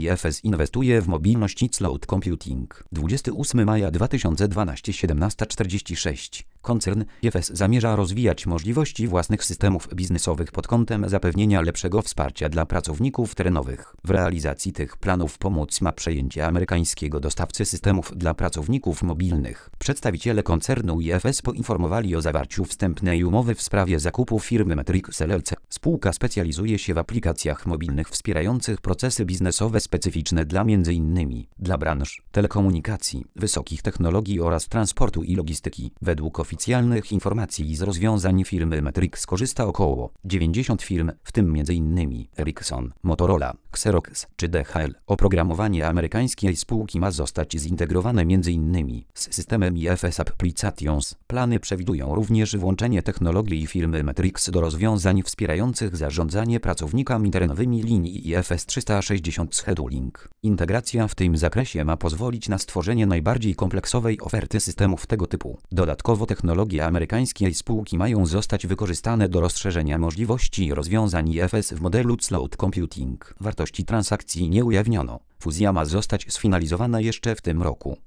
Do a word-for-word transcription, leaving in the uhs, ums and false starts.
I F S inwestuje w mobilność i cloud computing. dwudziestego ósmego maja dwa tysiące dwunastego, siedemnasta czterdzieści sześć. Koncern I F S zamierza rozwijać możliwości własnych systemów biznesowych pod kątem zapewnienia lepszego wsparcia dla pracowników terenowych. W realizacji tych planów pomóc ma przejęcie amerykańskiego dostawcy systemów dla pracowników mobilnych. Przedstawiciele koncernu I F S poinformowali o zawarciu wstępnej umowy w sprawie zakupu firmy Matrix L L C. Spółka specjalizuje się w aplikacjach mobilnych wspierających procesy biznesowe specyficzne dla między innymi dla branż telekomunikacji, wysokich technologii oraz transportu i logistyki. Według oficjalnych informacji z rozwiązań firmy Matrix korzysta około dziewięćdziesiąt firm, w tym między innymi Ericsson, Motorola, Xerox czy D H L. Oprogramowanie amerykańskiej spółki ma zostać zintegrowane między innymi z systemem I F S Applications. Plany przewidują również włączenie technologii firmy Matrix do rozwiązań wspierających zarządzanie pracownikami terenowymi linii I F S trzysta sześćdziesiąt Scheduling. Integracja w tym zakresie ma pozwolić na stworzenie najbardziej kompleksowej oferty systemów tego typu. Dodatkowo technologie amerykańskiej spółki mają zostać wykorzystane do rozszerzenia możliwości rozwiązań I F S w modelu cloud computing. Wartości transakcji nie ujawniono. Fuzja ma zostać sfinalizowana jeszcze w tym roku.